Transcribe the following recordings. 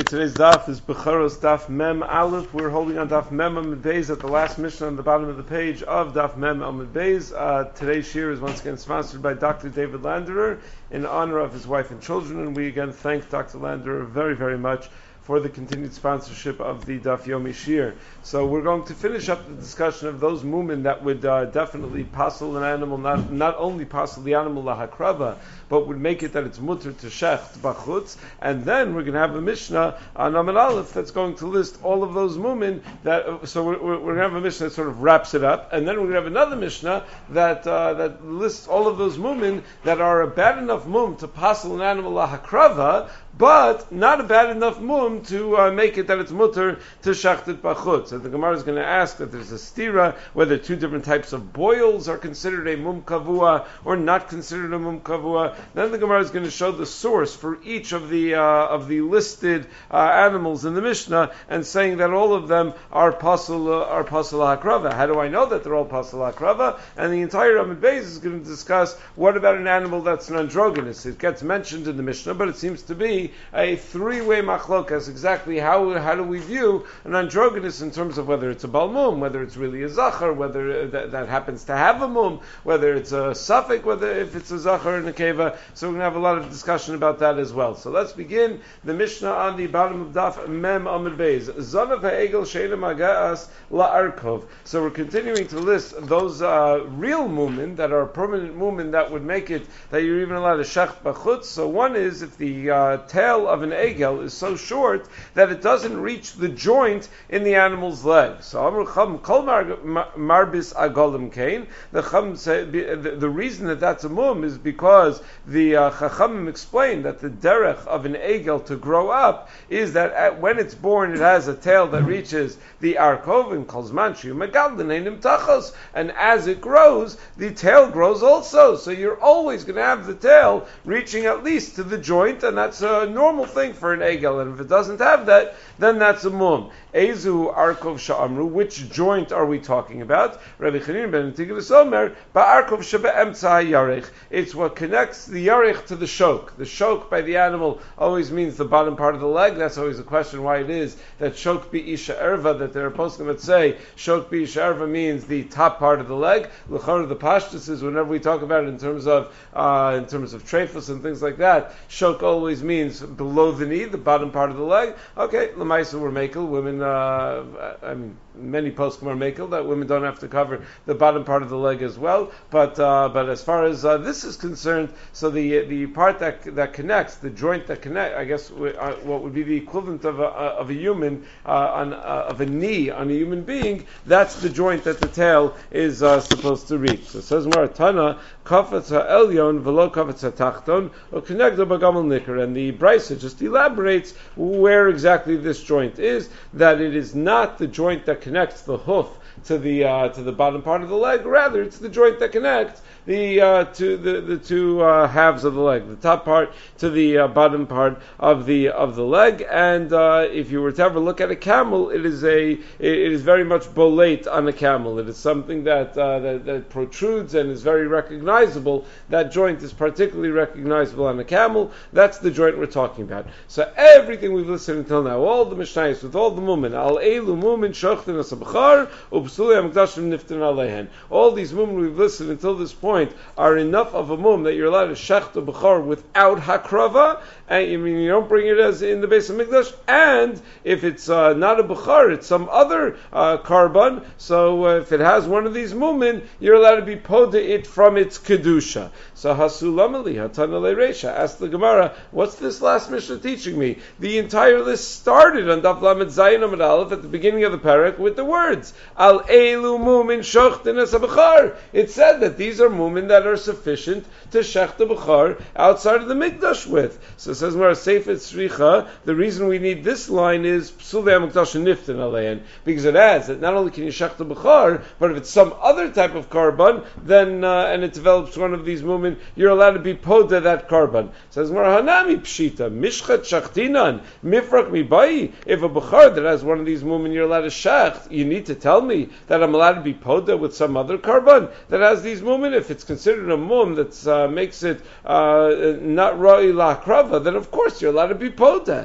Today's daf is Becharos Daf Mem Aleph. We're holding on Daf Mem Amud Beis at the last mission on the bottom of the page of Daf Mem Amud Beis. Today's shir is once again sponsored by Dr. David Landerer in honor of his wife and children, and we again thank Dr. Landerer very, very much for the continued sponsorship of the Daf Yomi Shir. So we're going to finish up the discussion of those mumen that would definitely passel an animal, not only passel the animal lahakrava, but would make it that it's mutter to shecht bachutz, and then we're going to have a Mishnah on Amud Aleph that's going to list all of those mumen that, so we're going to have a Mishnah that sort of wraps it up, and then we're going to have another Mishnah that lists all of those mumen that are a bad enough mum to passel an animal lahakrava, but not a bad enough mum to make it that it's mutter to shachtit bachutz. So the Gemara is going to ask that there's a stira, whether two different types of boils are considered a mum kavua or not considered a mum kavua. Then the Gemara is going to show the source for each of the listed animals in the Mishnah, and saying that all of them are pasal hakrava. How do I know that they're all pasal hakrava? And the entire Amud Beis is going to discuss what about an animal that's an androgynous. It gets mentioned in the Mishnah, but it seems to be a three-way machlokas. Exactly how do we view an androgynous in terms of whether it's a balmum, whether it's really a zachar, whether that happens to have a mum, whether it's a suffix, whether if it's a zachar and a keva. So we're going to have a lot of discussion about that as well. So let's begin the Mishnah on the bottom of Daf Mem Amud Beis. Zanav ha'egel she'ena magaas la'arkov. So we're continuing to list those real mumen that are permanent mumen that would make it that you're even allowed to shecht bachutz. So one is if the tail of an egel is so short that it doesn't reach the joint in the animal's leg. So Amr Chum Kol Marbis Agolim Kain. The Chum say the reason that that's a mum is because the Chachamim explained that the derech of an egel to grow up is that when it's born it has a tail that reaches the arkov and Kolzman Shiu Megaldanenim Tachos, and as it grows, the tail grows also. So you're always going to have the tail reaching at least to the joint, and that's a normal thing for an egel. And if it doesn't have that, then that's a mum. Ezu arkov sha'amru. Which joint are we talking about? Rabbi Chanina ben Tigris Omer ba'arkov shebe'emtza yarech. It's what connects the yarech to the shok. The shok by the animal always means the bottom part of the leg. That's always a question why it is that shok bi-isha erva, that there are poskim that say shok bi-isha erva means the top part of the leg. L'chor the pashtus is whenever we talk about it in terms of trephus and things like that, shok always means below the knee, the bottom part of the leg. Okay, l'maisa were makel, women, many poskim are makel, that women don't have to cover the bottom part of the leg as well, but as far as this is concerned, so the part that connects, the joint that connects, I guess what would be the equivalent of a human, of a knee on a human being, that's the joint that the tail is supposed to reach. So it says Maratana, kafetz ha'elyon v'lo kafetz ha'tachton, or connected b'gamel nikar, and the Brisa just elaborates where exactly this joint is, that it is not the joint that connects the hoof to the bottom part of the leg, rather it's the joint that connects the two halves of the leg, the top part to the bottom part of the leg. And if you were to ever look at a camel, it is very much bolate on a camel. It is something that protrudes and is very recognizable. That joint is particularly recognizable on a camel. That's the joint we're talking about. So everything we've listened until now, all the mishnayos with all the mumen, al elu mumen shochten asabchar ubsuli amgdashim niftin alehen. All these mumen we've listened until this point are enough of a mum that you're allowed to shecht a bechar without hakrava, and you don't bring it as in the base of mikdash. And if it's not a bechar, it's some other karban. So if it has one of these mumin, you're allowed to be poda it from its kedusha. So hasulamali hatanale reisha. Ask the Gemara, what's this last Mishnah teaching me? The entire list started on Daf Lamed Zayin Amud Aleph at the beginning of the parak with the words al elu mumin shochten es habechar. It said that these are mumin that are sufficient to shech the bechar outside of the mikdash with. So it says we're a seifet sricha. The reason we need this line is psulei hamikdash niftin alein, because it adds that not only can you shech the bechar, but if it's some other type of karban, then and it develops one of these mumin, you're allowed to be poda that karban. It says we're hanami pshita mishchat shachtinan mifrak mibai. If a bechar that has one of these mumin, you're allowed to shech. You need to tell me that I'm allowed to be poda with some other karban that has these mumin. If it's considered a mum that makes it not ra'i la'akrava, then of course you're allowed to be poda.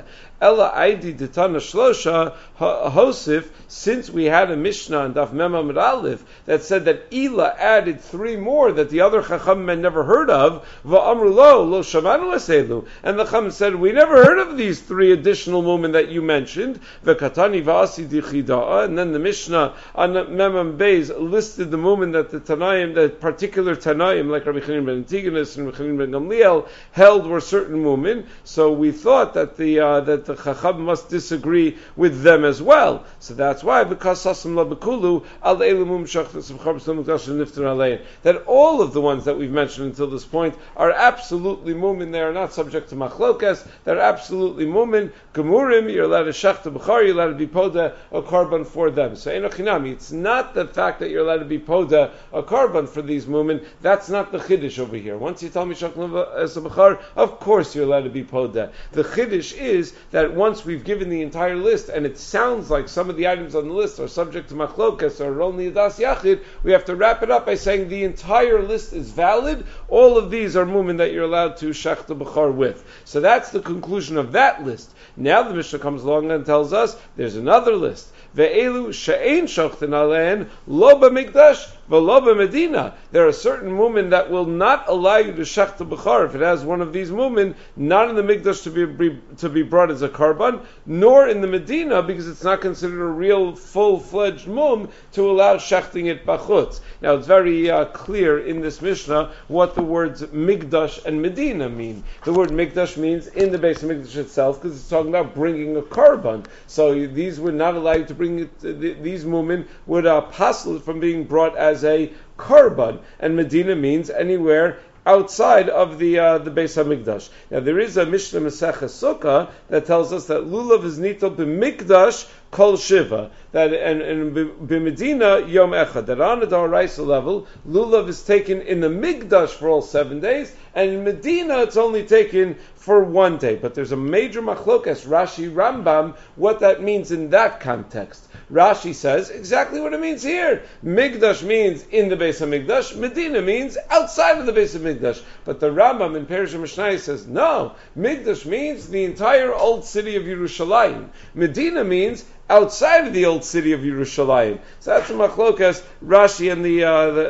Ella Aidi Ditana Shlosha Hosif, since we had a Mishnah on Daf Mem Amud Aleph that said that Ela added 3 more that the other Chachamim had never heard of, Va'amru lo shamanu eselu, and the Chacham said, we never heard of these 3 additional mumen that you mentioned, V'katani va'asi dichida'a, and then the Mishnah on Mem Amud Beis listed the mumen that the Tanaim, the particular Tanaim, like Rabbi Chanin ben Antigonus and Rabbi Chanin ben Gamliel, held were certain mumen, so we thought that the Chacham must disagree with them as well. So that's why, because Sasam Labakulu, Al Elamum Shachtas of Charbs Lamukdash and Niftar Alein, that all of the ones that we've mentioned until this point are absolutely mumin, they are not subject to machlokas, they're absolutely mumin, Gemurim, you're allowed to Shachta B'char, you're allowed to be Poda, a korban for them. So Enochinami, it's not the fact that you're allowed to be Poda, a korban for these mumin, that's not the Chiddush over here. Once you tell me Shachta B'char, of course you're allowed to be Poda. The Chiddush is that once we've given the entire list, and it sounds like some of the items on the list are subject to machlokas or only das yachid, we have to wrap it up by saying the entire list is valid. All of these are mumin that you're allowed to shechta b'char with. So that's the conclusion of that list. Now the Mishnah comes along and tells us there's another list. Ve'elu she'ein shochten alein lo b'mikdash v'lo b'medina. There are certain mumin that will not allow you to shechta b'char if it has one of these mumin, not in the mikdash to be brought as a karban, nor in the Medina because it's not considered a real full-fledged mum to allow shechting it b'chutz. Now it's very clear in this Mishnah what the words mikdash and Medina mean. The word mikdash means in the base of mikdash itself because it's talking about bringing a karban. So these would not allow you to bring it, these mumin would passel from being brought as a karban, and Medina means anywhere outside of the Beis HaMikdash. Now there is a Mishnah Masechah Sukkah that tells us that lulav is nitel b'mikdash kol shiva, that and b'medina yom echad, that on the D'oraisa level lulav is taken in the Mikdash for all 7 days, and in Medina it's only taken for 1 day. But there's a major machlokas, Rashi Rambam, what that means in that context. Rashi says exactly what it means here. Mikdash means in the Beis HaMikdash, Medina means outside of the Beis HaMikdash. But the Rambam in Perush Mishnah says, no, Mikdash means the entire old city of Yerushalayim. Medina means outside of the old city of Yerushalayim. So that's the machlokas, Rashi and the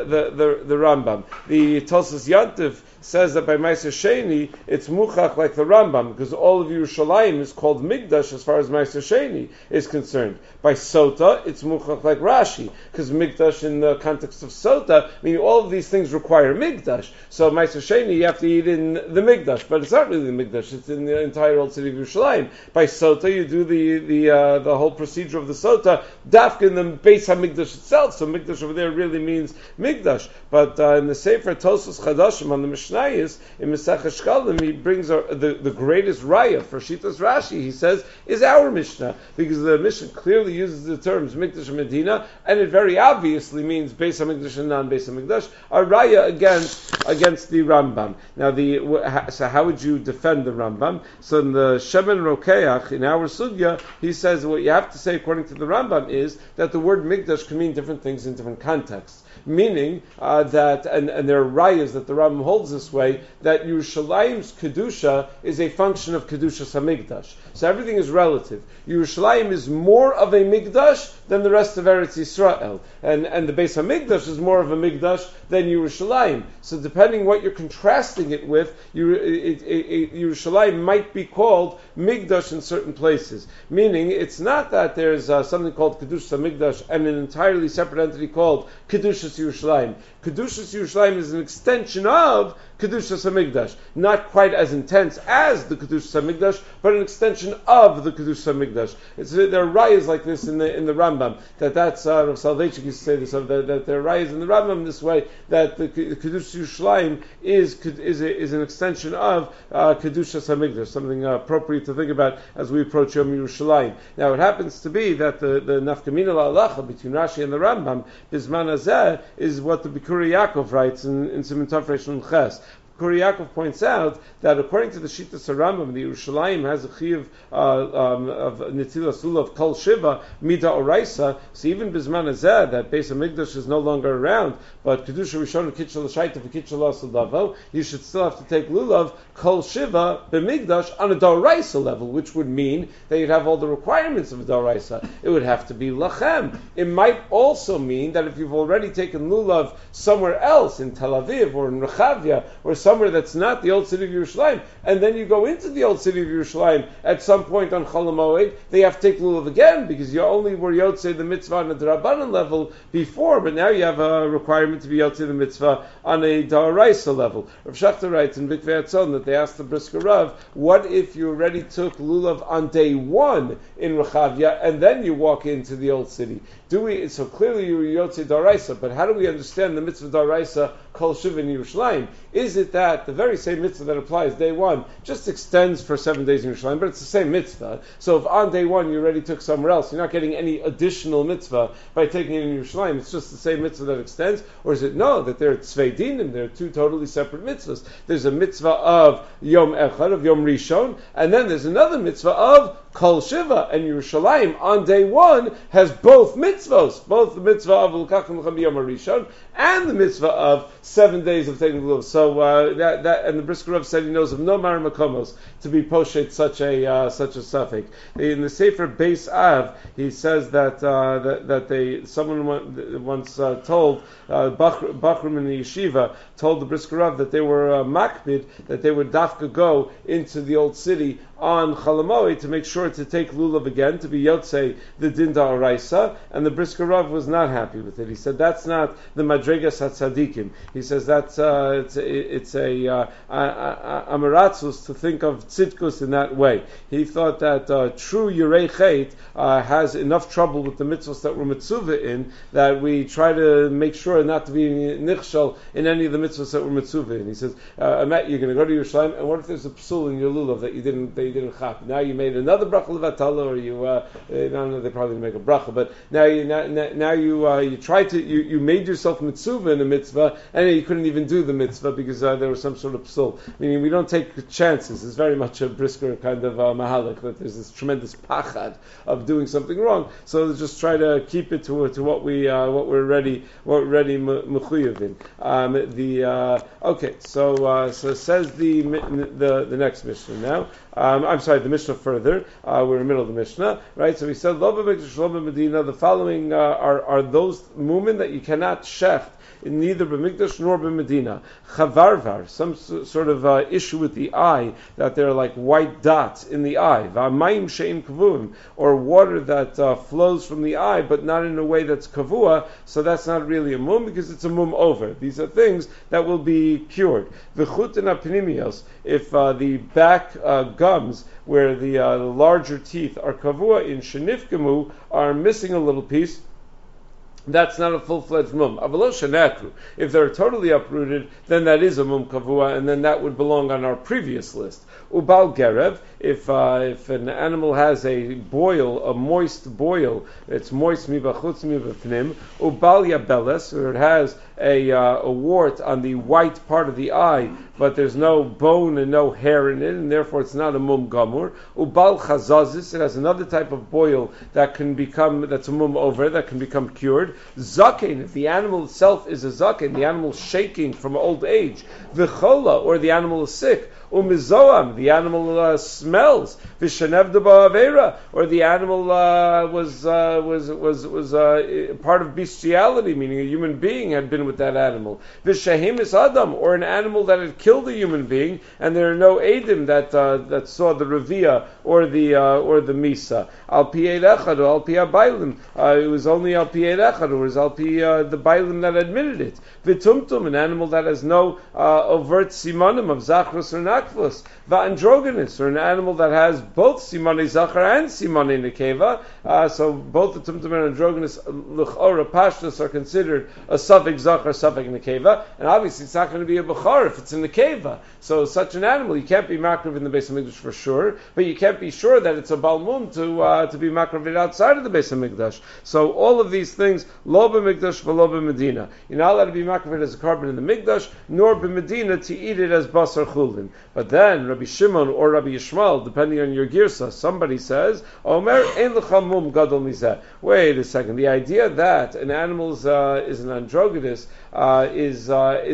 Rambam. The Tosas Yantiv says that by Meiser Sheni it's muchach like the Rambam, because all of Yerushalayim is called Mikdash as far as Meiser Sheni is concerned. By Sota, it's muchach like Rashi, because Mikdash in the context of Sota, meaning all of these things require Mikdash. So Meiser Sheni you have to eat in the Mikdash, but it's not really the Mikdash, it's in the entire old city of Yerushalayim. By Sota you do the whole procedure of the Sota, dafka in the Beis HaMikdash itself, so Mikdash over there really means Mikdash. But in the Sefer Tosas Chadashim on the Mishnah in Masechah Shkalim, he brings the greatest raya for Shitas Rashi, he says, is our Mishnah, because the Mishnah clearly uses the terms Mikdash and Medina, and it very obviously means Beis HaMikdash and non-Beis HaMikdash, a raya against the Rambam. Now, so how would you defend the Rambam? So in the Shemen Rokeach, in our Sugya, he says what you have to say according to the Rambam is that the word Mikdash can mean different things in different contexts. Meaning that, and there are rayas that the Rambam holds this way, that Yerushalayim's Kedusha is a function of Kedushas HaMikdash. So everything is relative. Yerushalayim is more of a Mikdash than the rest of Eretz Yisrael. And the Beis HaMikdash is more of a Mikdash than Yerushalayim. So depending what you're contrasting it with, Yerushalayim might be called Mikdash in certain places. Meaning, it's not that there's something called Kedushas HaMikdash and an entirely separate entity called Kedushas Yerushalayim. Kedushas Yerushalayim is an extension of Kedushas HaMikdash. Not quite as intense as the Kedushas HaMikdash, but an extension of the Kedushas HaMikdash. There are rayas like this in the Rambam, that's Rav Soloveitchik used to say this, that there are rayas in the Rambam this way, that the Kedushas Yerushalayim is an extension of Kedushas HaMikdash, something appropriate to think about as we approach Yom Yerushalayim. Now it happens to be that the nafkamina la'alacha between Rashi and the Rambam, Bizman Hazeh, is what the Bikuri Yaakov writes in Siman Tov Reish Nun Ches. Kuriyakov points out that according to the Shita Sarambam, the Yerushalayim has a chiyuv of Netilas Lulav of Kol Shiva Mida Oraisa. So even Bisman Azeh, that Beis Hamikdash is no longer around, but Kedusha Rishon Kitchel Shaita V'Kitchel Asalavo, you should still have to take Lulav Kol Shiva B'Mikdash on a Doraisa level, which would mean that you'd have all the requirements of a Doraisa. It would have to be Lachem. It might also mean that if you've already taken Lulav somewhere else, in Tel Aviv or in Rechavia, or somewhere that's not the old city of Yerushalayim, and then you go into the old city of Yerushalayim at some point on Chol HaMoed, they have to take Lulav again, because you only were Yotzei the mitzvah on a D'Rabbanan level before, but now you have a requirement to be Yotzei the mitzvah on a D'Oraisa level. Rav Shachter writes in Mikvei Hatzon that they asked the Brisker Rav, what if you already took Lulav on day one in Rechavia, and then you walk into the old city? So clearly you were Yotzei D'Oraisa, but how do we understand the mitzvah D'Oraisa Kol Shiva in Yerushalayim? Is it that the very same mitzvah that applies day one just extends for 7 days in Yerushalayim, but it's the same mitzvah? So if on day one you already took somewhere else, you're not getting any additional mitzvah by taking it in Yerushalayim, it's just the same mitzvah that extends? Or is it no, that they're tzvei dinim, they're two totally separate mitzvahs? There's a mitzvah of Yom Echad, of Yom Rishon, and then there's another mitzvah of Kol Shiva, and Yerushalayim on day one has both mitzvahs, both the mitzvah of L'kachim L'chem Yom Rishon and the mitzvah of 7 days of taking Lulav. So that and the Brisker Rav said he knows of no Mar Makomos to be poshet such a suffix. In the Sefer Beis Av, he says that someone once told Bachrim in the yeshiva told the Brisker Rav that they were makbid, that they would dafka go into the old city on Chol HaMoed to make sure to take Lulav again, to be Yotzei the Dinda Oraisa, and the Brisker Rav was not happy with it. He said that's not the Madregas HaTzadikim. He says that's it's a Amaratzus to think of Tzidkus in that way. He thought that true Yirei Chet has enough trouble with the mitzvahs that we're mitzvah in, that we try to make sure not to be nichshal in any of the mitzvahs that we're mitzvah in. He says, Amet, you're going to go to Yerushalayim, and what if there's a psul in your lulav that you didn't chap? Now you made another bracha levatala, or you I don't know, they probably didn't make a bracha, but now you tried to you made yourself mitzvah in a mitzvah, and you couldn't even do the mitzvah because there was some sort of psul. Meaning we don't take chances. It's very much a Brisker kind of mahalik, that there's this tremendous pachad of doing something wrong. So just try to keep it to what we're ready mechuyev in. Okay, so says the next Mishnah now. I'm sorry, the Mishnah further. We're in the middle of the Mishnah, right? So we said, Lo b'mikdash, lo b'medina. The following are those mumen that you cannot shecht in neither b'mikdash nor b'medina. Chavarvar, some sort of issue with the eye, that there are like white dots in the eye. V'amayim she'im kavuim, or water that flows from the eye, but not in a way that's kavua, so that's not really a mum, because it's a mum over. These are things that will be cured. V'chutin apnimios, if the back gums, where the larger teeth are kavua in shenifkemu, are missing a little piece, that's not a full-fledged mum. Avalo shenakru. If they're totally uprooted, then that is a mum kavua, and then that would belong on our previous list. Ubal gerev, if an animal has a boil, a moist boil, it's moist mibachutz mibafnim. Ubal yabeles, or it has a wart on the white part of the eye, but there's no bone and no hair in it, and therefore it's not a mum gamur. Ubal chazazis, it has another type of boil that's a mum over, that can become cured. Zaken, if the animal itself is a zaken, the animal shaking from old age. V'chola, or the animal is sick. Umizoam, the animal smells. V'shanev d'ba'avera, or the animal was part of bestiality, meaning a human being had been with that animal. V'shahemis adam, or an animal that had killed a human being, and there are no edim that saw the revia or the misa. Al pi echad or al pi bailim, it was was al pi echad, or was al pi the bailim that admitted it. V'tumtum, an animal that has no overt simanim of zachrus or nakvus. V'androgonus, or an animal that has both simani zachar and simani nekeva. So both the tumtum and androgonus l'chora pashtus are considered a suffix zachar safek nekeva, and obviously it's not going to be a bechar if it's in the keva. So such an animal, you can't be makriv in the Beis Hamikdash for sure, but you can't be sure that it's a balmum to be makriv it outside of the Beis Hamikdash. So all of these things, lo b'mikdash v'lo b'medina. You're not allowed to be makriv it as a carbon in the Mikdash, nor b'medina to eat it as basar chulin. But then Rabbi Shimon or Rabbi Yishmael, depending on your girsa, somebody says, Omer ein lecha mum gadol mizeh. Wait a second. The idea that an animal is an androgynous is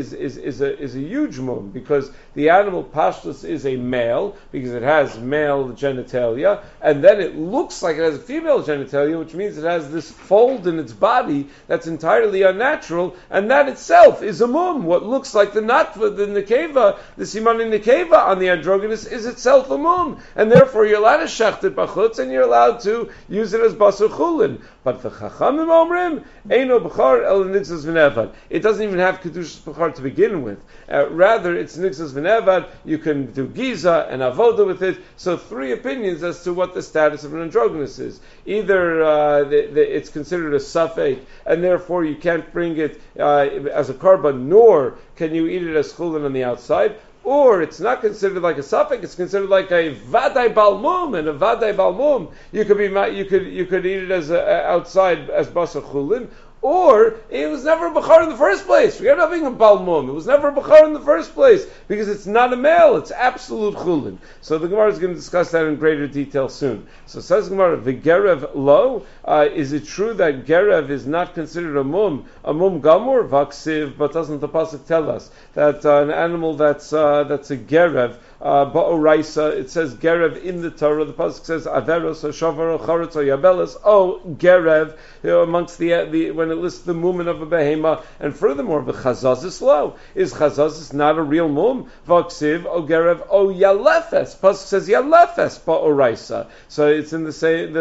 a huge mum, because the animal pashtus is a male because it has male genitalia, and then it looks like it has female genitalia, which means it has this fold in its body that's entirely unnatural, and that itself is a mum. What looks like the natva, the nekeva, the siman in nekeva on the androgynous is itself a mum, and therefore you're allowed to shecht it bachutz, and you're allowed to use it as basar chulin. But the chachamim omrim eino b'char el nixas v'nevad. It doesn't even have kedushas b'char to begin with. Rather, it's nixas v'nevad. You can do giza and avoda with it. So 3 opinions as to what the status of an androgynous is. Either it's considered a safek, and therefore you can't bring it as a korban, nor can you eat it as chulin on the outside. Or it's not considered like a safek; it's considered like a vaday balmum, and a vaday balmum you could eat it as outside as basar chulin. Or it was never a bechar in the first place. Forget having a balmum. It was never a bechar in the first place because it's not a male. It's absolute chulin. So the Gemara is going to discuss that in greater detail soon. So says Gemara, v'gerev lo. Is it true that gerev is not considered a mum gamur vaksiv? But doesn't the pasuk tell us that an animal that's a gerev? Ba'oraisa, it says gerev in the Torah. The pasuk says averos or shavar or charetz or yabelos. Oh, gerev, amongst the when it lists the mumen of a behema. And furthermore, the chazazis lo, is chazazis not a real mum? Vaksiv o gerev o yalefes. Pasuk says yalefes ba'oraisa. So it's in the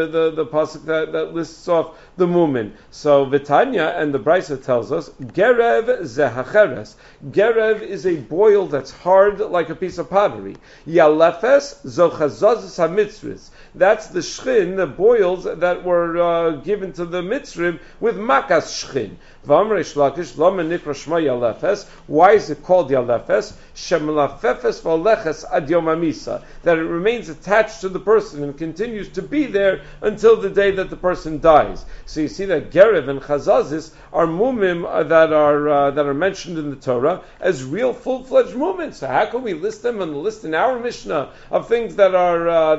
pasuk that lists off the mumen. So Vitanya and the Brisa tells us gerev zehacheres. Gerev is a boil that's hard like a piece of pottery. Yalefes zochazazis hamitzris. That's the shchin, the boils that were given to the mitzrim with makas shchin. V'amrei shlakish lama nikra shma yalefes. Why is it called yalefes? Shemlafefes v'aleches ad yom hamisa. That it remains attached to the person and continues to be there until the day that the person dies. So you see that gerev and chazazis are mumim that are mentioned in the Torah as real full-fledged mumim. So how can we list them on the list in our Mishnah of things that are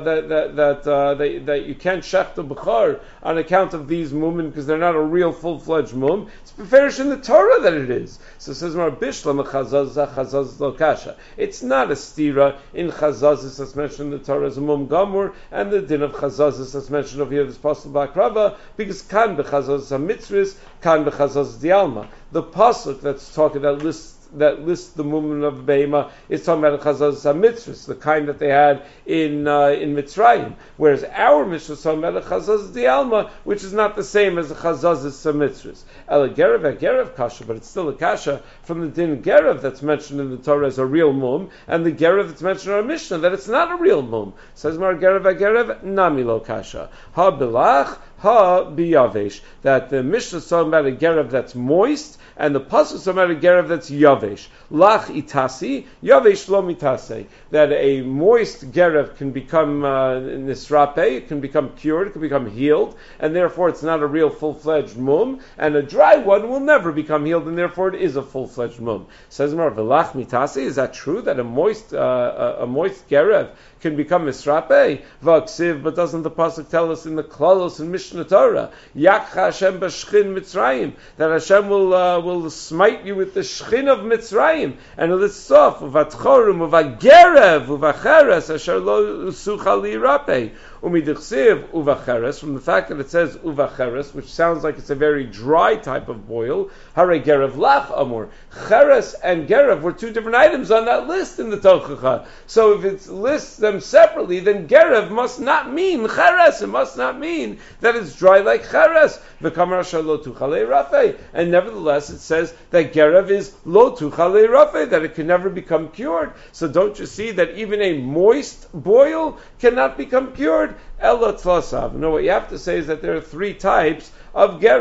that you can't shech the bechar on account of these mumim because they're not a real full-fledged mum? It's beferish in the Torah that it is. So it says Mar Bishlam chazaz lo kasha. It's not a stira in chazazis that's mentioned in the Torah as a mum gamur, and the din of chazazis that's mentioned over here this pasuk b'akrava, because kan b'chazazis hamitzris, kan b'chazazis dialma. The pasuk that's talking that lists the movement of behema is talking about chazazis hamitzris, the kind that they had in Mitzrayim, whereas our Mishnah is talking about a chazazis dialma, which is not the same as a chazazis hamitzris. El gerev kasha, but it's still a kasha from the din gerev that's mentioned in the Torah as a real mum, and the gerev that's mentioned in our Mishnah that it's not a real mum. Says Mar gerev nami lo kasha ha bilach ha biyavesh, that the Mishnah is talking about a gerev that's moist, and the pasuk is talking about a gerev that's yavesh. Lach itasi, yavesh lo mitase. That a moist gerev can become nisrape, it can become cured, it can become healed, and therefore it's not a real full-fledged mum, and a dry one will never become healed, and therefore it is a full-fledged mum. Says Mar v'lach mitase, is that true that a moist gerev can become misrape? Vaksiv, but doesn't the pasuk tell us in the Klalos and Mishnah Torah, Yakcha Hashem b'shchin Mitzrayim, that Hashem will smite you with the shchin of Mitzrayim, and it lists off uvatchorim uvagerev uvacheres asher lo sucha liirape. Umidichsiv uvacheres, from the fact that it says uvacheres, which sounds like it's a very dry type of boil. Hare gerev lach amor. Cheres and gerev were 2 different items on that list in the Tochacha. So if it lists them separately, then gerev must not mean cheres. It must not mean that it's dry like cheres. V'kamar asher lo tucha liirape. And nevertheless, it says that gerev is lo tucha liirape, that it can never become cured. So don't you see that even a moist boil cannot become cured? Ella tlasav. No, what you have to say is that there are 3 types of gerev.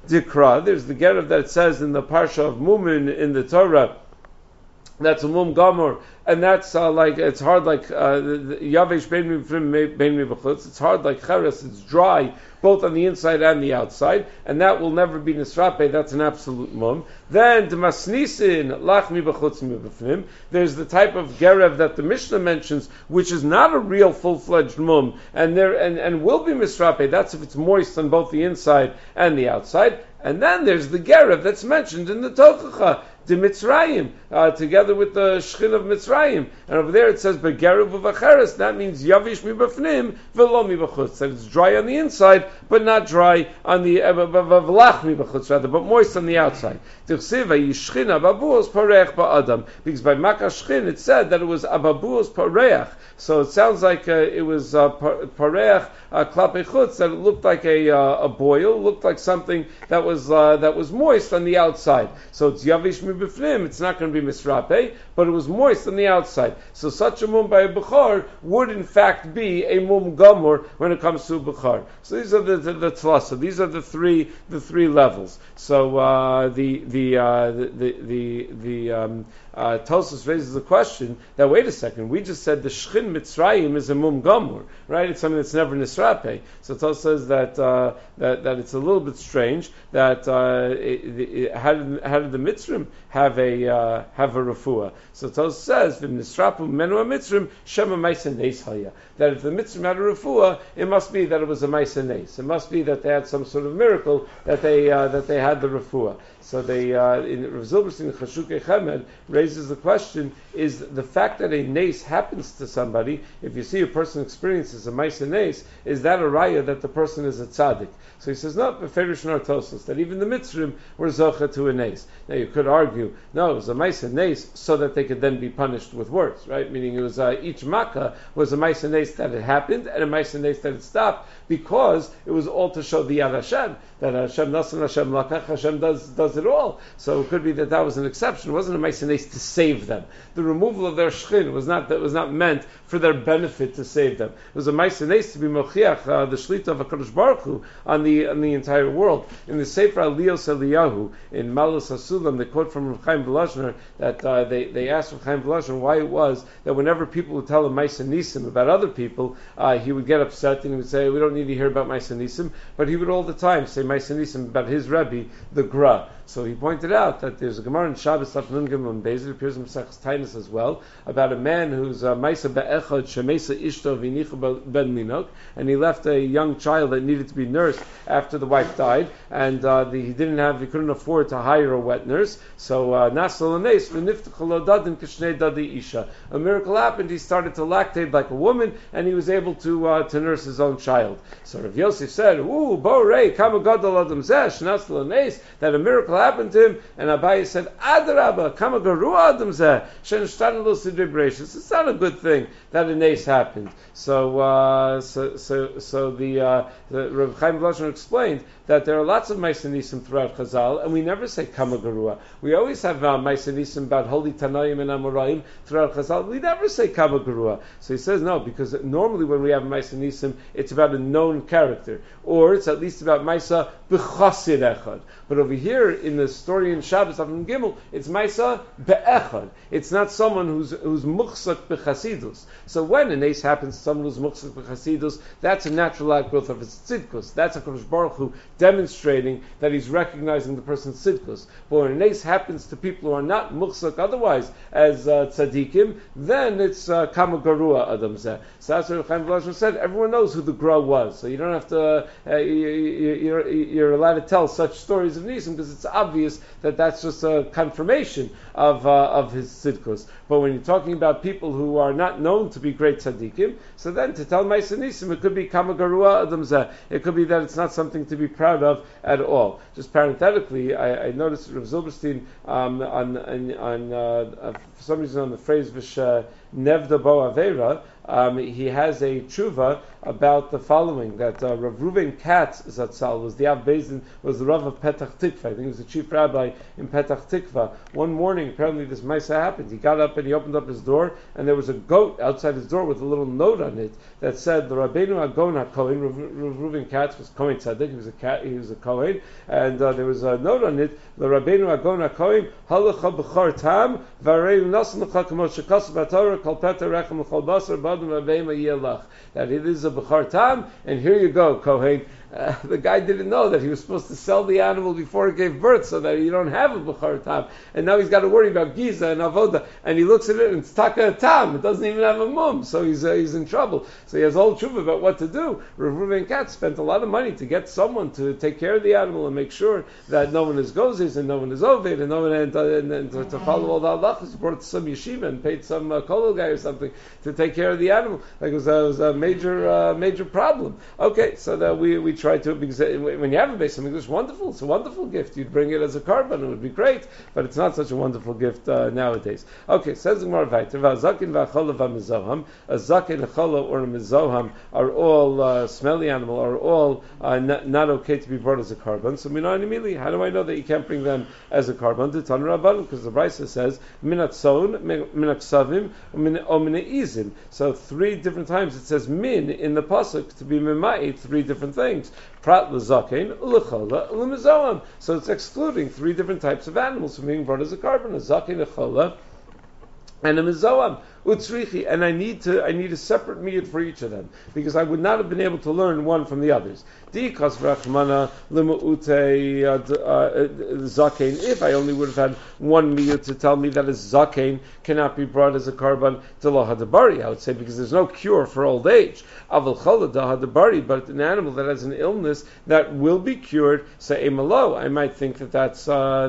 Dikra. There's the Gerev that it says in the Parsha of Mumin in the Torah. That's a mum gamor, and that's like it's hard like yavesh bein mi b'chutz. It's hard like cheres. It's dry both on the inside and the outside, and that will never be nisrape. That's an absolute mum. Then demasnisin lach mi b'chutz mi b'fnim. There's the type of gerev that the Mishnah mentions, which is not a real full-fledged mum, and will be misrape. That's if it's moist on both the inside and the outside. And then there's the gerev that's mentioned in the Tochacha, the Mitzrayim, together with the Shechin of Mitzrayim. And over there it says, Begerev uvacheres, that means Yavish mi b'fnim, velo mi b'chutz. That it's dry on the inside, but not dry on the, v'lach mi b'chutz, rather, but moist on the outside. Tichsiv ha'yishchin ababuos pareach ba'adam. Because by Makkah Shechin it said that it was ababuos pareach. So it sounds like it was pareach klape chutz, that it looked like a boil, looked like something that was moist on the outside. So it's Yavish mi b'fnim, it's not going to be misrape, but it was moist on the outside. So such a mum by a Bukhar would in fact be a mum gamor when it comes to a Bukhar. So these are the tlasa. These are the three levels. So Tosfos raises the question that wait a second, we just said the Shechin Mitzrayim is a mum gamor, right? It's something that's never nisrape. So Tosfos says that it's a little bit strange that how did the Mitzrim have a refuah? So Tosfos says v'nisrapu menu Mitzrim shema ma'isa neis haya, that if the Mitzrim had a refuah, it must be that it was a ma'isa neis. It must be that they had some sort of miracle that they had the refuah. So they in Rav Zilberstein Chashukei Chemed raises the question: is the fact that a nace happens to somebody, if you see a person experiences a ma'isa nace, is that a raya that the person is a tzaddik? So he says no, beferish nor Tosfos, that even the Mitzrim were zocha to a nace. Now you could argue no, it was a ma'isa nace so that they could then be punished with worse, right? Meaning it was each makkah was a ma'isa nace that it happened and a ma'isa nace that it stopped, because it was all to show the Yad Hashem, that Hashem nasan Hashem lakach, Hashem does it all. So it could be that was an exception. It wasn't a ma'isa nace to save them. The removal of their shechin was not meant for their benefit to save them. It was a ma'isa nace to be mochiach the shlita of HaKadosh Baruch Hu on the entire world. In the Sefer Aliyos Eliyahu in Malus HaSulam, they quote from Rav Chaim Volozhiner that they asked Rav Chaim Volozhiner why it was that whenever people would tell him ma'isa nisim about other people, he would get upset and he would say, we don't need to hear about ma'isa nisim, but he would all the time say ma'isa nisim about his Rebbe, the Gra. So he pointed out that there's a Gemara in Shabbos Daf Nun Gimel and Beis, it appears in Maseches Tainus as well, about a man who's ma'isa be'echad shemesa ishto v'nicha ben minok, and he left a young child that needed to be nursed after the wife died, and he couldn't afford to hire a wet nurse. So nasal anes v'niftachal dadim kishnei dadi isha. A miracle happened. He started to lactate like a woman, and he was able to nurse his own child. So Rav Yosef said, "Ooh, borei kama gadol adam zeh nasal anes," that a miracle happened to him, and Abaye said, "Adarabba kama garua adam zeh shenishtan lo sidrei breishis." It's not a good thing that a nace happened. So the Rav Chaim Volozhiner explained that there are lots of ma'isa nisim throughout Chazal, and we never say kama garua. We always have ma'isa nisim about holy Tanaim and Amoraim throughout Chazal. We never say kama garua. So he says no, because normally when we have ma'isa nisim, it's about a known character, or it's at least about ma'isa b'chasid echad. But over here in the story in Shabbos Avim Gimel, it's ma'isa be'echad. It's not someone who's muchsak b'chasidus. So when an ace happens to someone who's muchsak b'chasidus, that's a natural outgrowth of his tzidkus. That's a HaKadosh Baruch Hu demonstrating that he's recognizing the person's tzidkus. But when an ace happens to people who are not muchsak otherwise as tzaddikim, then it's kama garua adam zeh. So that's what Chaim Volozhiner said. Everyone knows who the gra was, so you don't have to. You're allowed to tell such stories of nisim because it's obvious that that's just a confirmation of his tzidkus. But when you're talking about people who are not known to be great tzaddikim, so then to tell ma'isa nisim, it could be kama garua adam zeh. It could be that it's not something to be proud of at all. Just parenthetically, I noticed Rav Zilberstein for some reason on the phrase nevda bo avera, he has a tshuva about the following, that Rav Reuven Katz Zatzal was the Av Beis Din, was the Rav of Petach Tikva. I think he was the chief rabbi in Petach Tikva. One morning, apparently this Maisa happened. He got up and he opened up his door, and there was a goat outside his door with a little note on it that said, "The Rabbeinu Agon HaKohen." Rav Reuven Katz was Kohen Tzaddik. He was a Kohen, and there was a note on it, "The Rabbeinu Agon HaKohen Halacha B'char Tam V'Arei Nasan L'cha Kamo Shekasav B'Torah Kol Peter Rechem L'chol Basar B'Adam Rabbeinu Yelach." That it is a B'char Tam, and here you go, Kohen. The guy didn't know that he was supposed to sell the animal before it gave birth, so that you don't have a B'char Tam. And now he's got to worry about Giza and Avoda. And he looks at it and it's Taka Tam. It doesn't even have a mum, so he's in trouble. So he has all tshuva about what to do. Rav Reuven Katz spent a lot of money to get someone to take care of the animal and make sure that no one is gozes and no one is ovid and no one and to follow all the halachas. He brought it to some yeshiva and paid some kolel guy or something to take care of the animal. Like it was a major problem. Okay, so that we try to, because when you have a Beis Hamikdash, wonderful, it's a wonderful gift. You'd bring it as a carbon, it would be great, but it's not such a wonderful gift nowadays. Okay, says the Gemara weiter, v'azakin v'acholav v'mizoham, a zakin, a chola, or a mizoham are all smelly animal, are all not okay to be brought as a carbon. So immediately, how do I know that you can't bring them as a carbon? To Tan Rabban, because the Brisa says minat son, minat ksavim, or minat izin. So 3 different times it says min in the pasuk to be memait 3 different things. Prat l'zakein, l'chola, l'mizoam. So it's excluding 3 different types of animals from being brought as a carbon: a zakein, a chola, and a mizoam. Utzrichi, and I need a separate miyut for each of them, because I would not have been able to learn one from the others. Dikas v'rachmana l'mu'ute zakein. If I only would have had one miyut to tell me that a zakein cannot be brought as a carbon to lo hadabari, I would say, because there's no cure for old age. Aval chala da hadabari, but an animal that has an illness that will be cured, say emalo, I might think that's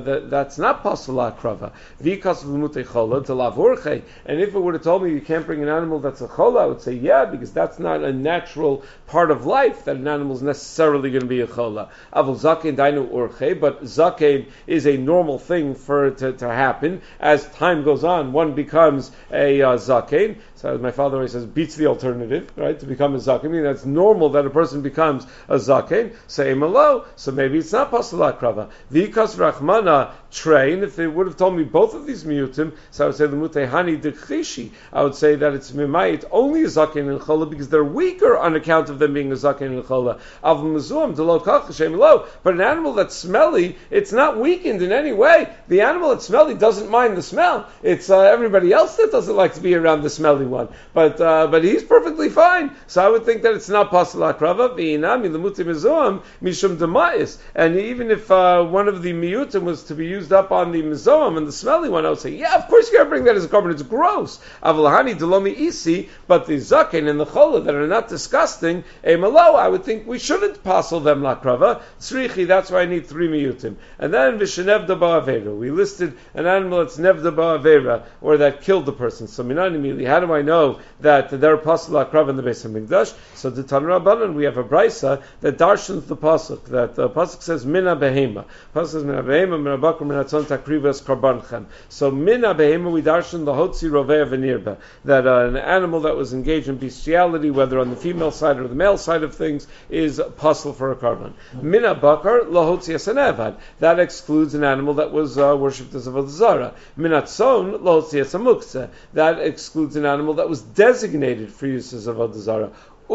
not pasala krava. Dikas v'mute chala to lavurche, and if it would have told me you can't bring an animal that's a chola, I would say yeah, because that's not a natural part of life that an animal is necessarily going to be a chola. Avol zakein dainu urche, but zakein is a normal thing for it to happen. As time goes on, one becomes a zakein. So as my father always says, beats the alternative, right? To become a zakein. I mean, that's normal that a person becomes a zakein. Say malo, so maybe it's not pasalat krava. Vikas rachmana train. If they would have told me both of these miyutim, so I would say the mutehani dekhishi. I would say that it's mimayit only a zakein and chola because they're weaker on account of them being a zakein and chola. Av mezum delo kach shem lo. But an animal that's smelly, it's not weakened in any way. The animal that's smelly doesn't mind the smell. It's everybody else that doesn't like to be around the smelly one. But he's perfectly fine. So I would think that it's not pasal akrava. V'inami lemuti mezum mishum demais. And even if one of the miyutim was to be used up on the mezoam and the smelly one, I would say, yeah, of course you gotta bring that as a carbon. It's gross. Avalahani delomi isi, but the zaken and the chola that are not disgusting, emalo, I would think we shouldn't passel them lakrava. Tzrichi, that's why I need 3 miyutim. And then vishenevda ba'avera. We listed an animal that's nevda ba'avera, or that killed the person. So minani mili, how do I know that they're passel lakrava in the Beis Hamikdash? So the Tan Rabbanan, we have a brisa that darshans the pasuk, that the pasuk says mina behema. Pasuk says mina behema, mina bakr, mina tzon takrivas karbanchem. So mina behema, we darshan the hotzi rovea v'nirba, that an animal that was engaged in bestiality, whether on the female side or the male side of things, is possible for a carbon. Mina bakar lahotzi asanevad, that excludes an animal that was worshipped as a avodah zarah. Mina tzon lahotzi asamuktzeh, that excludes an animal that was designated for use as a avodah zarah.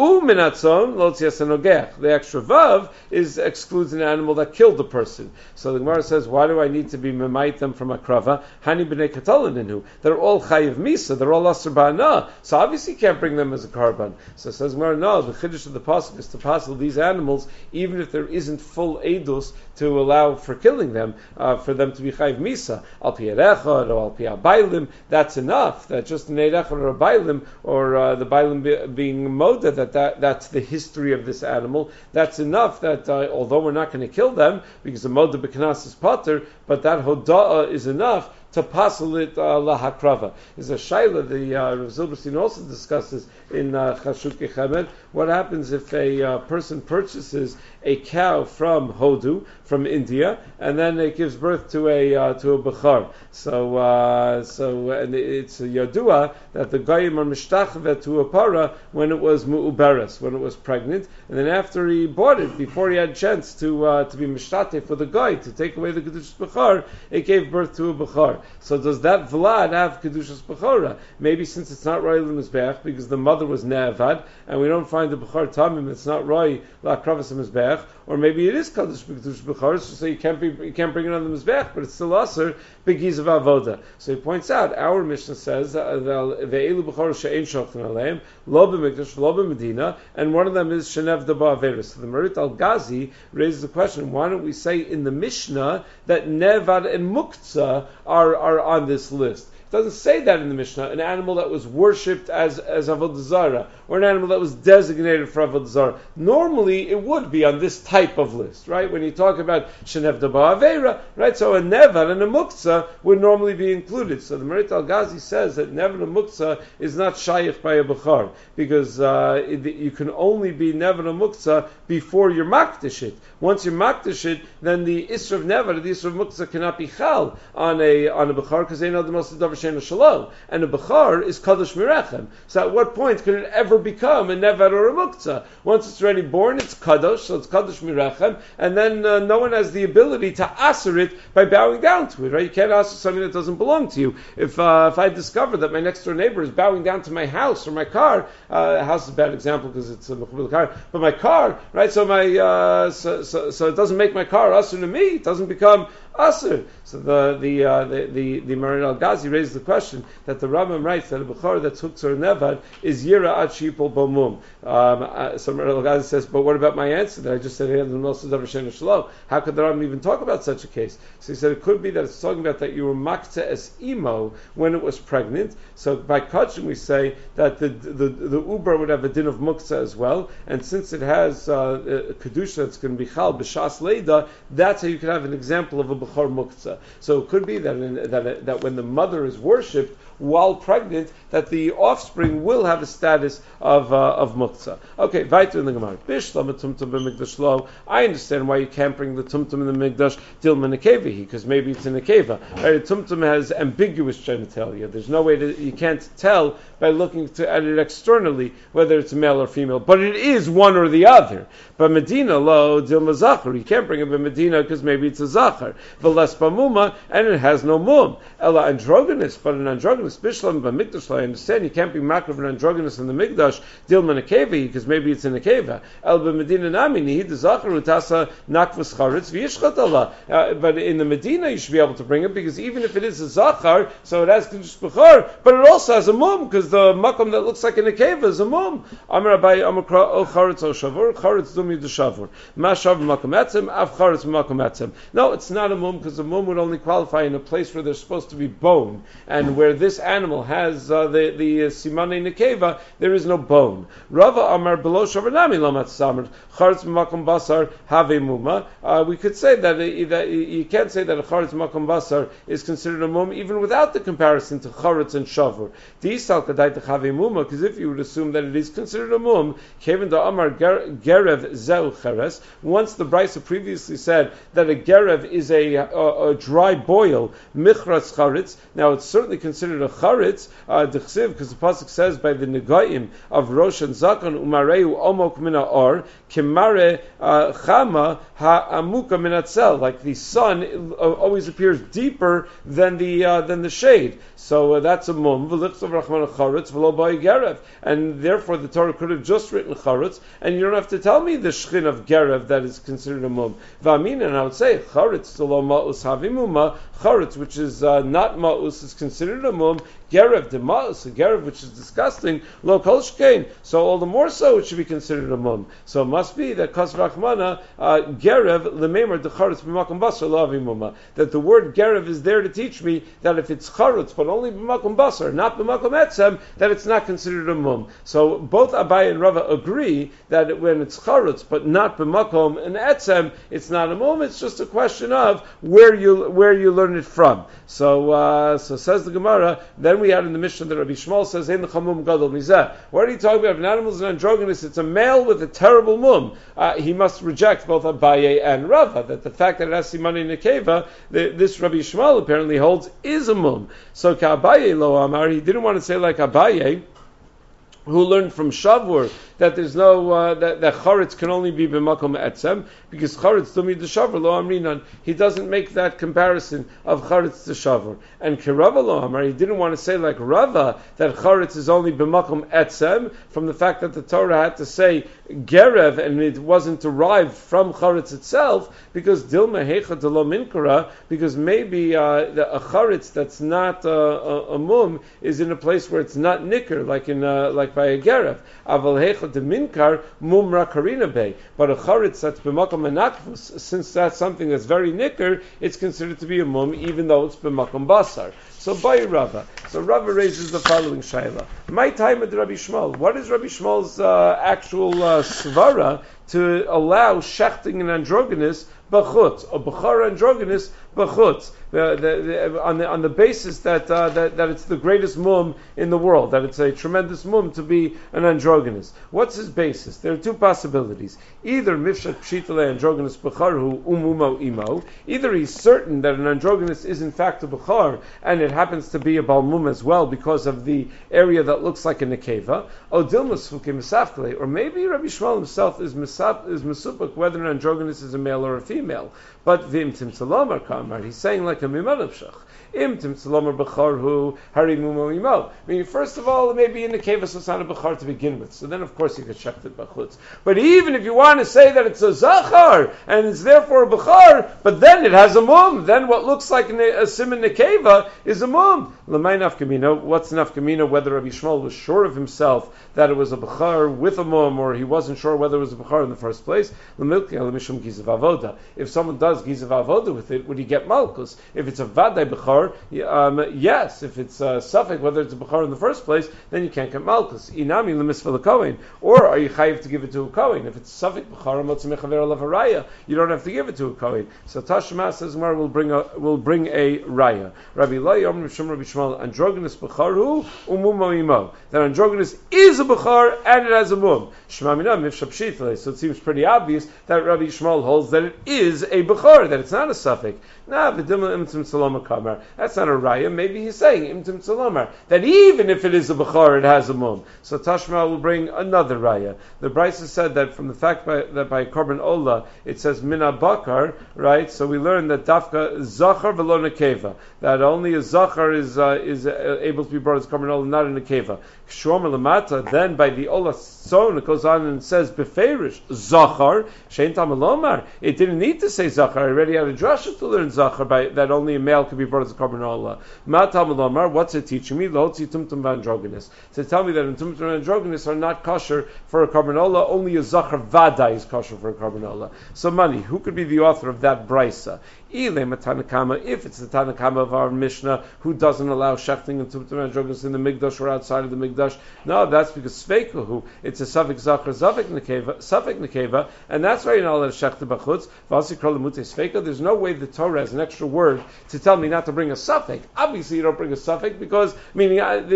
The extra vav excludes an animal that killed the person. So the Gemara says, why do I need to be memait them from a krava? Hani b'nei katalininu. They're all chayiv misa. They're all asr ba'ana. So obviously you can't bring them as a karban. So it says Gemara, no, the chiddush of the pasuk is to passel these animals, even if there isn't full edus to allow for killing them, for them to be chayiv misa. Al pi erechad or al pi abaylim, that's enough. That just an erechad or a baylim, or the baylim being moda, that's the history of this animal. That's enough that although we're not going to kill them because the moda b'knas is pater, but that hoda'ah is enough to pasel it lahakrava. Is a shaila the Rav Zilberstein also discusses in Chashut Kechemed. What happens if a person purchases a cow from Hodu, from India, and then it gives birth to a bechar? So and it's a yadua that the goyim are mishtachvet to a para when it was mu'uberes, when it was pregnant, and then after he bought it, before he had a chance to be mishtate for the guy to take away the kedushas bechar, it gave birth to a bechar. So does that vlad have kedushas bechara? Maybe since it's not roy l'mizbeach because the mother was ne'avad, and we don't find the bechar tamim, it's not roy la'kravas mizbeach, or maybe it is kedushas bechar, so you can't bring it on the mizbeach, but it's still aser begiz of avoda. So he points out our Mishnah says ve'elu bechar she'ein shochin aleim lo b'mikdash lo b'medina, and one of them is shenev daba averis. So the Merit al-Ghazi raises the question: why don't we say in the Mishnah that nevad and muktzah are on this list? It doesn't say that in the Mishnah. An animal that was worshipped as avodah zarah, or an animal that was designated for avodah zarah. Normally, it would be on this type of list, right? When you talk about shenev daba aveira, right? So a nevad and a muktzah would normally be included. So the Merit al-Ghazi says that nevad and muktzah is not shaykh by a bechar, because you can only be nevad and muktzah before you're makdish it. Once you're makdish it, then the isra of nevad, the isra of muktzah cannot be chal on a bechar, because they know the most davar she'eino shalom, and a bechar is kadosh mirechem. So at what point could it ever become a nevad or a muktzah? Once it's already born, it's kadosh, so it's kadosh mirechem, and then no one has the ability to aser it by bowing down to it, right? You can't aser something that doesn't belong to you. If I discover that my next door neighbor is bowing down to my house or my car, house is a bad example because it's a mechubil car, but my car, right? So so it doesn't make my car aser to me. It doesn't become aser. So the Merit al-Ghazi raises the question that the Rambam writes that a bechar that's hooked or nevad is yira ad shipol bomum. So Merit al-Ghazi says, but what about my answer that I just said? How could the Rambam even talk about such a case? So he said it could be that it's talking about that you were makta es imo when it was pregnant. So by kachim we say that the uber would have a din of muktzah as well, and since it has a kedusha that's going to be chal b'shas leida, that's how you could have an example of a bechar muktzah. So it could be that when the mother is worshipped while pregnant, that the offspring will have a status of muktzah. Okay, weiter in the Gemara. Bishlam tumtum b'mikdash lo. I understand why you can't bring the tumtum in the mikdash dilma nekevahi, because maybe it's in a keva. Right? Tumtum has ambiguous genitalia. There's no way you can't tell by looking at it externally whether it's male or female, but it is one or the other. But Medina lo dilma zachar. You can't bring it in Medina because maybe it's a zachar. V'les b'muma, and it has no mum. Ella androgynous, but an androgynous bishlam b'mikdash lo. I understand you can't be makriv an androgynous in the mikdash dilma nekevahi because maybe it's in a keva. El b'Medina nami nihid zachar utasa nakvus charetz v'yishchat Allah. But in the Medina you should be able to bring it because even if it is a zachar, so it has kedushas bechar, but it also has a mum because the makom that looks like in a keva is a mum. Amar Abaye Amakra o charetz o shavur charetz dumi d'shavur mashav makom etzem av charetz makom etzem. No, it's not a mum because a mum would only qualify in a place where there's supposed to be bone, and where this animal has the simane nekeva, there is no bone. Rava Amar below shavanami lamat samar charetz makom basar have muma. We could say that you can't say that a charetz makom basar is considered a mum even without the comparison to charetz and shavur. Disal kadai have muma, because if you would assume that it is considered a mum, kevin da Amar gerev zeu cheres. Once the Brisa previously said that a gerev is a dry boil, michras charetz. Now it's certainly considered a charetz, d'chsiv, because the pasuk says by the negaim of Rosh and Zakon umareu omok mina or kimare chama ha'amuka minatzel, like the sun always appears deeper than the shade. So that's a mum. And therefore the Torah could have just written charetz, and you don't have to tell me the shchin of gerev that is considered a mum. V'amin, and I would say charetz to lo ma'us havimuma, charetz which is not ma'us is considered a mum. gerev demas, a gerev which is disgusting, lo kol shkein. So all the more so it should be considered a mum. So it must be that kas v'achmana gerev lememer decharetz b'makom basar lo avi muma. That the word gerev is there to teach me that if it's charetz but only b'makom basar, not b'makom etzem, that it's not considered a mum. So both Abaye and Rava agree that when it's charetz but not b'makom and etzem, it's not a mum. It's just a question of where you learn it from. So says the Gemara. Then we had in the Mishnah that Rabbi Shmuel says, "Ein l'chamum gadol mizeh." What are you talking about? If an animal is an androgynous, it's a male with a terrible mum. He must reject both Abaye and Rava. That the fact that it has simani nekeva, this Rabbi Shmuel apparently holds is a mum. So Abaye lo amar, he didn't want to say like Abaye, who learned from Shavur that there's no that charetz can only be b'makom etzem, because charetz dumi de Shavur lo amrinan. He doesn't make that comparison of charetz to Shavur. And Kirava lo amar, he didn't want to say like Rava that charetz is only b'makom etzem, from the fact that the Torah had to say gerev and it wasn't derived from charetz itself, because dilma hecha de lo minkara, because maybe a charetz that's not a mum is in a place where it's not nicker, like by a gerev. Aval hecha de minkar mum rakarina bay. But a charetz that's b'makom anakvus, since that's something that's very nicker, it's considered to be a mum, even though it's b'makom basar. So by Rava. So Rava raises the following shayla. My time at Rabbi Shmuel. What is Rabbi Shmuel's actual svara to allow shechting and androgynous b'chutz, or b'char androgynous b'chutz, on the basis that it's the greatest mum in the world, that it's a tremendous mum to be an androgynous. What's his basis? There are two possibilities. Either mifshat pshitale androgynous b'charhu umumo imo. Either he's certain that an androgynous is in fact a b'char, and it happens to be a balmum as well because of the area that looks like a nekeva. O dilmas fukim misafkale, or maybe Rabbi Shmuel himself is mesupuk whether an androgynous is a male or a female. But v'im tim tzalomar kamar, he's saying like a mimalabshach. Im tim tzalomar b'charhu hari mumo imo. I mean, first of all, it may be in the cave of a b'char to begin with. So then, of course, you could shecht it b'chutz. But even if you want to say that it's a zachar and it's therefore a b'char, but then it has a mum, then what looks like a siman nekeva is a mum. L'may nafkamina. What's nafkamina? Whether Rabbi Shmuel was sure of himself that it was a b'char with a mum, or he wasn't sure whether it was a b'char in the first place. L'milki alamishum gizav avoda. If someone does gizav avoda with it, would he get malchus? If it's a vaday b'char, yes. If it's suffix, whether it's a b'char in the first place, then you can't get malchus. Inami lemisfel kohen. Or are you chayiv to give it to a kohen? If it's suffix b'char, motzamechaver alav haraya, you don't have to give it to a kohen. So Tashma says, "Mar will bring a raya." Rabbi Lai Yom Rishon Rabbi Shmuel, androgynous b'charu umumo imo. That androgynous is a b'char and it has a mum. Shema minam mifshapshitale. So it seems pretty obvious that Rabbi Shmuel holds that it is a b'char, that it's not a suffix. Nah, v'dimla imtim saloma kamar. That's not a raya. Maybe he's saying imtim salomar, that even if it is a b'char, it has a mum. So Tashma will bring another raya. The Brisa said that from the fact that by korban ola it says mina bakar, right? So we learn that dafka zachar v'lo nekeva, that only a zachar is able to be brought as korban ola, not a nekeva. Kshomer lamata. Then by the ola son it goes on and says beferish zachar shein tamalomar. It didn't need to say zachar. I already had a drasha to learn zachar by that only a male could be brought as a korban ola. Ma tamalomar. What's it teaching me? Lo tzi tumtum v'androgynous. To tell me that tumtum v'androgynous are not kosher for a korban ola. Only a zachar vada is kosher for a korban ola. So money. Who could be the author of that brisa? If it's the Tanakama of our Mishnah who doesn't allow shechting and tumtum androgynous in the Mikdash or outside of the Mikdash, no, that's because Sveikahu, it's a suffix zachar, suffix nekeva, and that's why you're not allowed to shecht b'chutz. V'asikra lemutei Sveika. There's no way the Torah has an extra word to tell me not to bring a suffix. Obviously, you don't bring a suffix because, meaning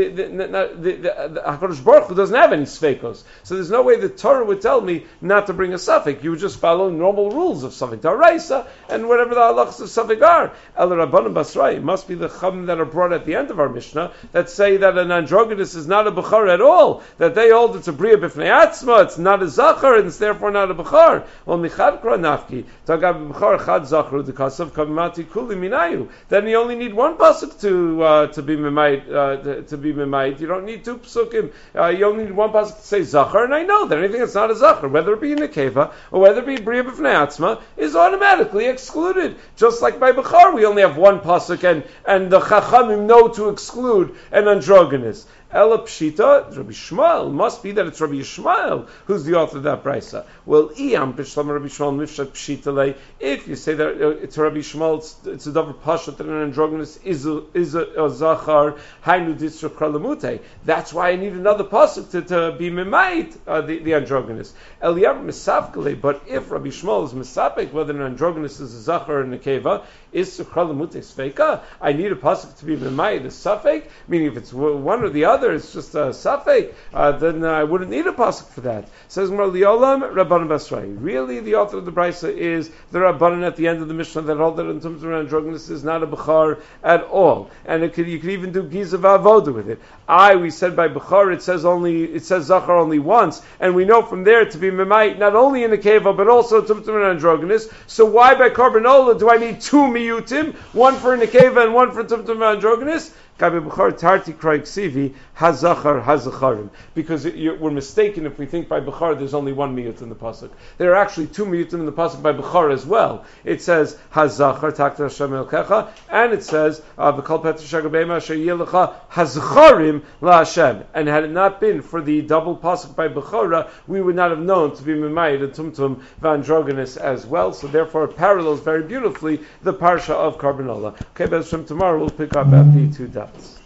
the HaKadosh Baruch Hu doesn't have any Sveikos. So there's no way the Torah would tell me not to bring a suffix. You would just follow normal rules of suffix daraisa and whatever the halachas of suffix are. El Rabbanim Basrai. It must be the chum that are brought at the end of our Mishnah that say that an androgynous is not a Bechar at all, that they hold it's a Bria B'fnei Atzma, it's not a Zachar, and it's therefore not a Bechar. Well, Michad Kra Nafki, Tagab Bechar Chad Zachar, the Kasav Kabimati Kuli Minayu. Then you only need one pasuk to be Memait. You don't need two pasukim. You only need one pasuk to say Zachar, and I know that anything that's not a Zachar, whether it be in the Keva, or whether it be Bria B'fnei Atzma, is automatically excluded. Just like by Bechar, we only have one pasuk, and the Chachamim know to exclude an androgynous. Ela Pshita, Rabbi Shmuel, must be that it's Rabbi Yishmael who's the author of that brisa. Well, Iyam Bishlam Rabbi Shmuel Mifshat Pshita, if you say that it's Rabbi Shmuel, it's a davar pashat that an androgynous is a zachar, Hainu Disra Kralamute. That's why I need another pasuk to be memait the androgynous. Eliyam Misavkale, but if Rabbi Shmuel is misapik whether an androgynous is a zachar and a keva, is Kralamute Sveika? I need a pasuk to be memait a safek, meaning if it's one or the other, it's just a safek, then I wouldn't need a pasuk for that. Says Mar Liolam Rabbanan Basrai. Really, the author of the brisa is the Rabbanan at the end of the Mishnah that hold that in terms of androgynous is not a Bechar at all, and you could even do Giza Vavoda with it. We said by Bechar it says Zachar only once, and we know from there to be Memait not only in the Keva but also Tumtum and androgynous. So why by Carbanola do I need two miyutim, one for in the Keva and one for Tumtum and androgynous? Because we're mistaken if we think by Bechar there's only one miyut in the pasuk. There are actually two miyutim in the pasuk by Bechar as well. It says Hazachar Takta Hashem Elkecha, and it says V'Kol Petr Shagabema Asher Yelecha Hazacharim La Hashem. And had it not been for the double pasuk by Bechara, we would not have known to be Mimayit and Tumtum Vandrogonus as well. So therefore it parallels very beautifully the parsha of Carbanola. Okay, but from tomorrow we'll pick up at the two dots.